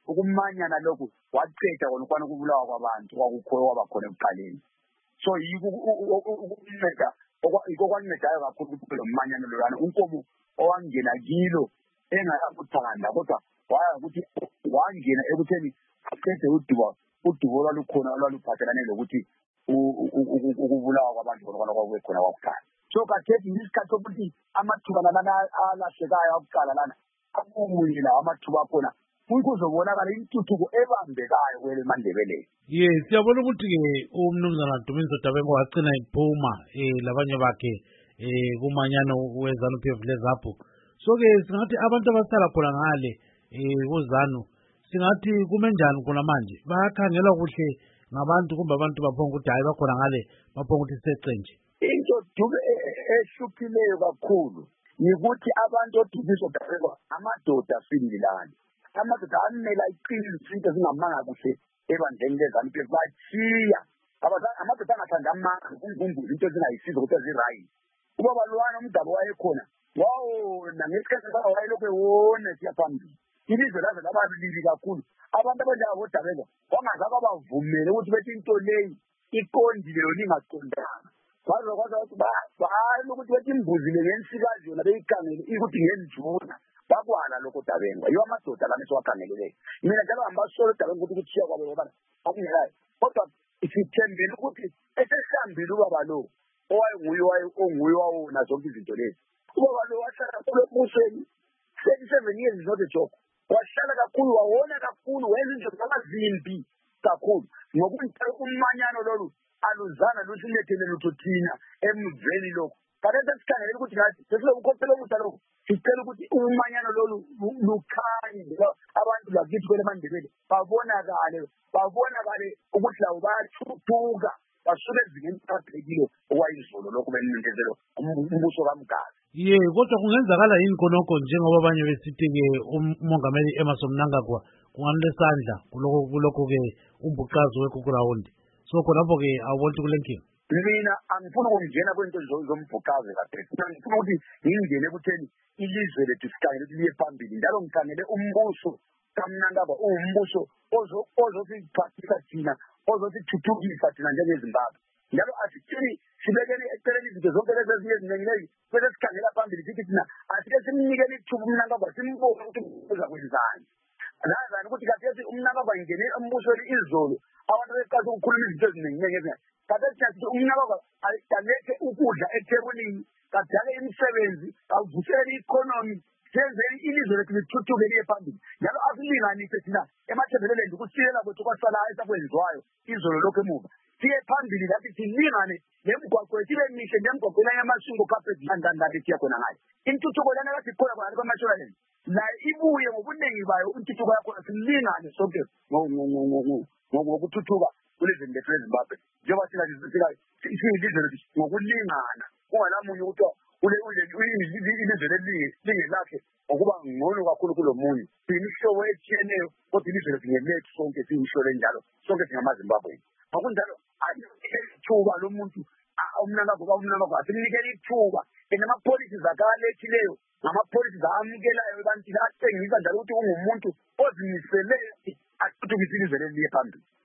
ukumanyana lokhu waqeda konke ukubulawa kwabantu kwabakhona ekuqaleni. So yiko ukunceda okwancedayo kakhulu ukuthi lo manyano lolwana unkomo owangena kilo engakuthanda kodwa ukuthi wangena ekutheni aqede udubo lwalukhona olwaluphathelane lokuthi ukubulawa kwabantu khona kwakukhona kwakuqala. So kathethi isikhathi sokuthi amathuba lana alahlekayo akuqala lana abuye la amathuba khona kuzobonakala intuthuko ebambekayo kwele Mandebeleni. Yes, siyabona ukuthi-ke umnumzana Dumiso Dabengwa wagcina iphuma labanye bakhe kumanyano weZANU-PF leZAPHU. So-ke singathi abantu abasala khona ngale kuZANU singathi kume njani khona manje? Bayakhangelwa kuhle ngabantu kumbe abantu baphonga ukuthi hayi bakhona ngale baphonga ukuthi secenje? Into ehluphileyo kakhulu yikuthi abantu oDumiso Dabengwa amadoda sindilana. Amadoda amela iqiniso into zingamanga kuhle ebandleni leZANU-PF bachiya amadoda angathanda amanga uNkulunkulu into ezingayisizo ukuthi ezirayi. Ubaba Lwana umdabo wayekhona wawona ngesikhathi sakhe wayelokhu ewona siya phambili. Ilizwe laze lababilili kakhulu. Abantu abanjalo boDabengwa kwangazake abavumele ukuthi bethi into leyi iqondile yona ingaqondanga. Kwaze ukuthi bayalo ukuthi bethi imbuzi le ngensikazi yona beyikhangele ukuthi ngenduna. Bakwala lokho Dabengwa yiwo amadoda lana esiwakhangeleleyo. Mina njalo ngambasolo Dabengwa ukuthi kuchiya kwabo yobana akungelayo kodwa sithembele ukuthi esesihambile ubaba lo onguye wawona zonke izinto lezi. Ubaba lo wahlala kulobusweni 37 years is not a joke. Wahlala kakhulu wawona kakhulu wenza izinto zamazimbi kakhulu ngokunjalo umanyano lolu aluzana lusilethele lutho thina emveni lokho. Kanti sesikhangele ukuthi ngathi sesilokukhophela ukuthi lokho sicela ukuthi umanyano lolu lukhanye abantu bakithi kwele Mandebele babonakale ukuthi lawo bayathuthuka basuke ezingeni eliqhubekile okwayizolo lokho benintezelo umbuso kaMgazi. Kodwa kungenzakala yini khonokho njengoba abanye besithi-ke umongameli Emmerson Mnangagwa kunganesandla kulokho-ke umbuqazi wekhukurawundi. So khonapho-ke awubona kule nkinga? Mina angifuni ukungena kwento zombhuqazi kaDex. Ngifuna ukuthi ngingene ekutheni ilizwe lethu sikhangele ukuthi liye phambili njalo ngikhangele umbuso kaMnangagwa umbuso ozosiphathisa thina ozosithuthukisa thina njengeZimbabwe. Njalo asithini sibekele eceleni izinto zonke lezi ezinye ezinenginengi bese sikhangela phambili sithi thina asike simnikele ithuba uMnangagwa simbone ukuthi uza kwenzani. Lazani ukuthi kathethi uMnangagwa ingene embusweni izolo abantu beqala ukukhuluma izinto ezinenginengi ezinye. Kathethi sithi uMnangagwa alethe ukudla ethebulini kadale imisebenzi awuvusele i-economy senzele ilizwe lethu lithuthuke liye phambili. Njalo asilinganise thina emathebeleleni ukusilela kwethu kwasala esakwenziwayo izolo lokho emuva. Siye phambili lathi silingane nemigwaqo yethu ibe mihle nemigwaqo yamashingo carpet landandade siya khona ngayo. Intuthuko lana kathi khona khona kwamasholense la ibuye ngobuningi bayo intuthuko yakhona silingane sonke ngokuthuthuka kulezweni lethu leZimbabwe. Njengoba siyilizwe lethu ngokulingana kungalamunye ukuthi ilizwe lingelakhe ngokuba ngcono kakhulu kulomunye. Siyimihlobo etshiyeneyo kodwa ilizwe lethu ngelethu sonke siyimihlobo enjalo sonke singamaZimbabwe. Ngokunjalo ithuba lomuntu uMnangagwa asinikele ithuba enamapolicies akalethileyo ngamapolicies amukelayo ebantwini atshengisa njalo ukuthi ungumuntu ozimiseleyo athuthukise ilizwe leli liye phambili.